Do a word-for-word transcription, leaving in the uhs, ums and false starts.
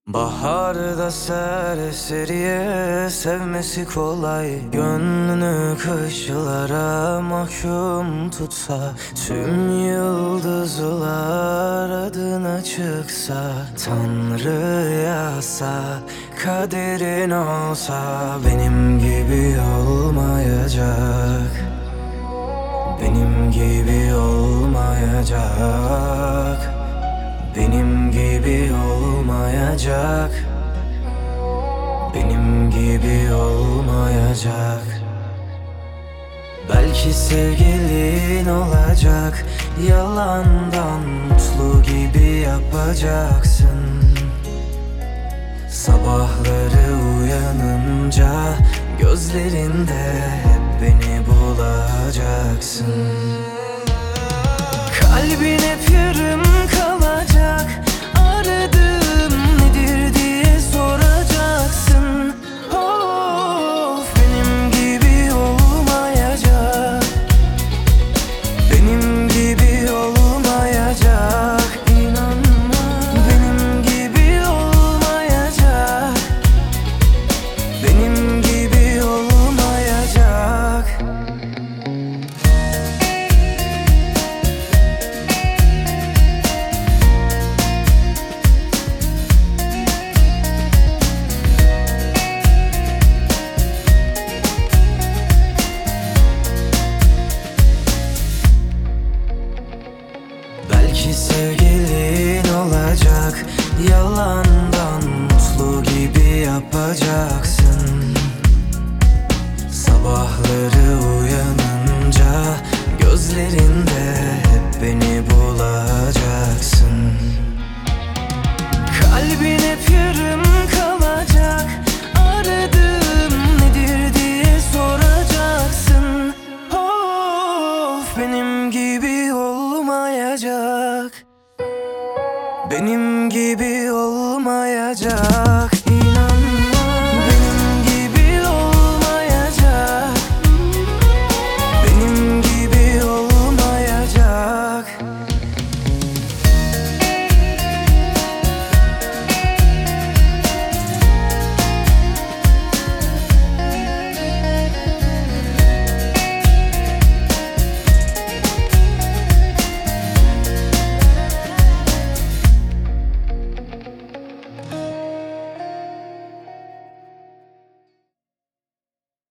Baharda serseriye sevmesi kolay, gönlünü kışlara mahkum tutsa, tüm yıldızlar adına çıksa, Tanrı yazsa, kaderin olsa, benim gibi olmayacak, benim gibi olmayacak, benim gibi olmayacak, benim gibi olmayacak. Belki sevgilin olacak, yalandan mutlu gibi yapacaksın. Sabahları uyanınca gözlerinde hep beni bulacaksın. Kalbin hep yarım kalacak, aradığım nedir diye soracaksın. Of, benim gibi olmayacak, benim gibi olmayacak, İnanma, benim gibi olmayacak, benim gibi olmayacak. Belki sevgilin olacak, yalandan mutlu gibi yapacaksın. Sabahları uyanınca gözlerinde hep beni bulacaksın. Kalbin hep yarım kalacak, aradığım nedir diye soracaksın. Of, benim gibi olmayacak, benim gibi olmayacak.